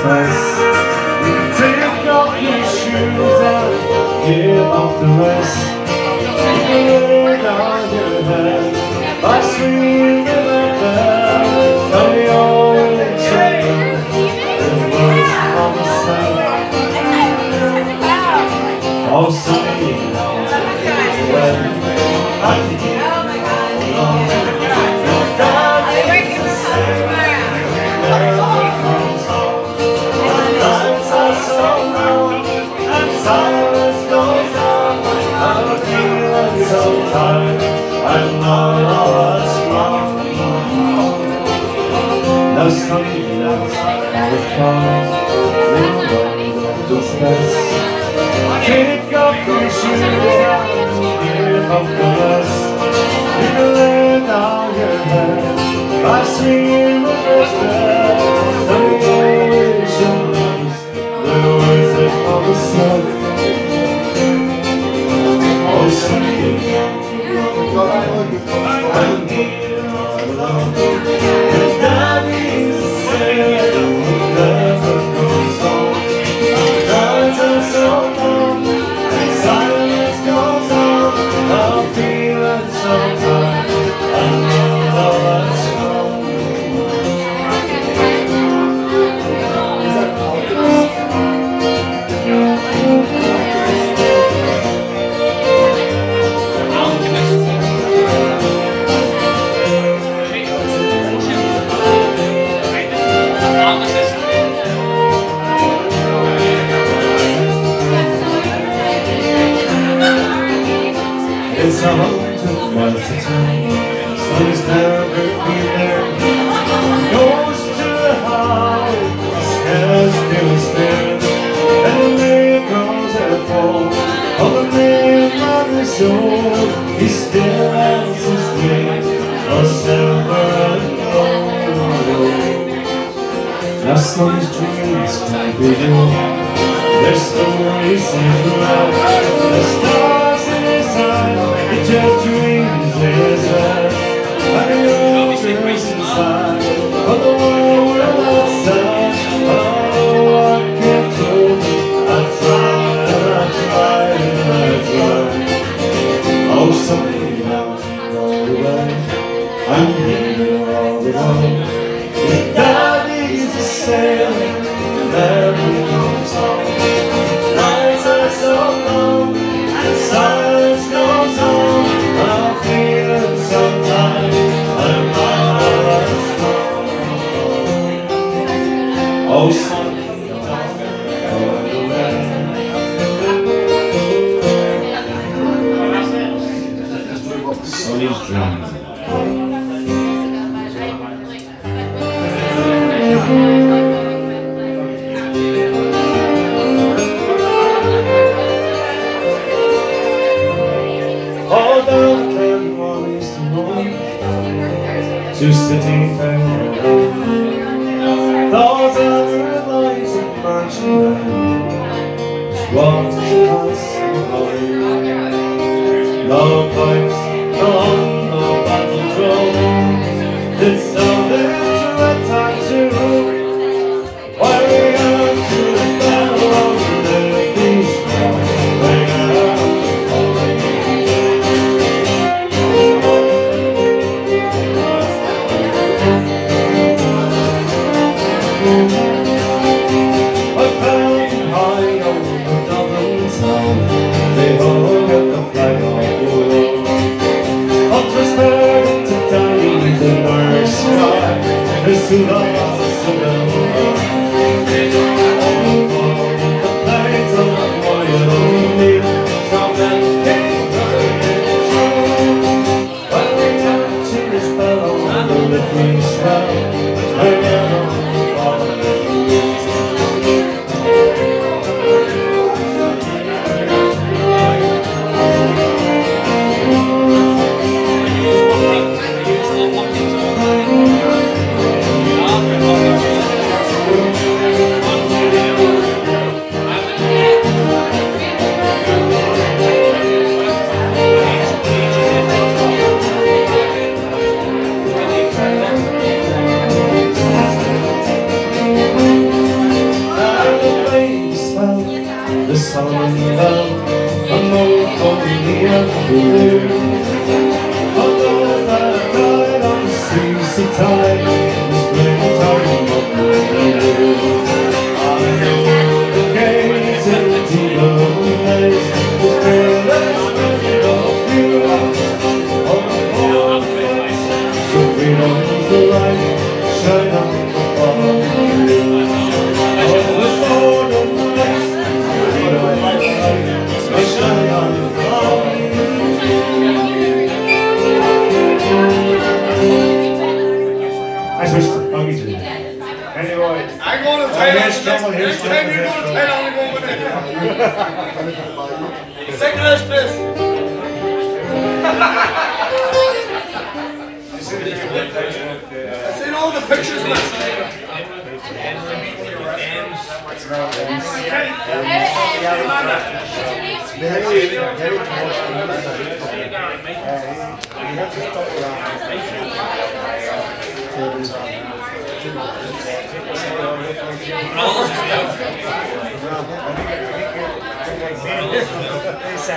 space. Take off your shoes and give up the rest. Lay down your head by sweet river bell. Tell me all your children the words from the sun. Oh, sunny mountains when I'm here alone. I'm not lost. No sunny nights with clouds, just best. Take off your shoes and give up the rest. You can lay down your head by sweet river's bed. The ocean loves the words that come the sun. Oh, sunny I'm here all alone. And that means to say who never goes home. Nights are so long and silence goes on. I'm feeling so tired. I know that's wrong. It's a haunted once a time. Sun is never been there. Goes to the heart, scares still there. And the rain goes and falls on the man of his soul. He still has his dreams of silver and gold. Now some dreams can be real. Their stories seem to love. The stars in his eyes, he just dreams his life. And he always inside of the world outside. Oh, I can't hold it. I tried and I tried and I tried. Oh, something else all the way. I'm here all alone. If that is the sailing, never comes home. Nights are so long and silence goes on. I'm feeling so tired. I'm not strong. Oh, something else all the way. Sonny's dreams. All down the Cornwall east and north to city fair. Those other lights of marching band, swans and us and holly. No pipes, no battle drum. It's sounded to a tattoo. Why we have to the battle of the beast. I found high over Dublin town. They hung up the flag on the wall. salında ama only a fool. Although that night on the seas of time, the springtime of the year, I know the gates and the deep of the night, the fearless measure of you. On the morning face, so freedom's the light, shine on above you. On the morning face, freedom's the light, shine on above you. I switched to buggy today. Anyway, I'm going to here's trouble, Thailand. here's Next time you go to trouble. Thailand, I'm going with it. Second last place. I've seen all the pictures, man.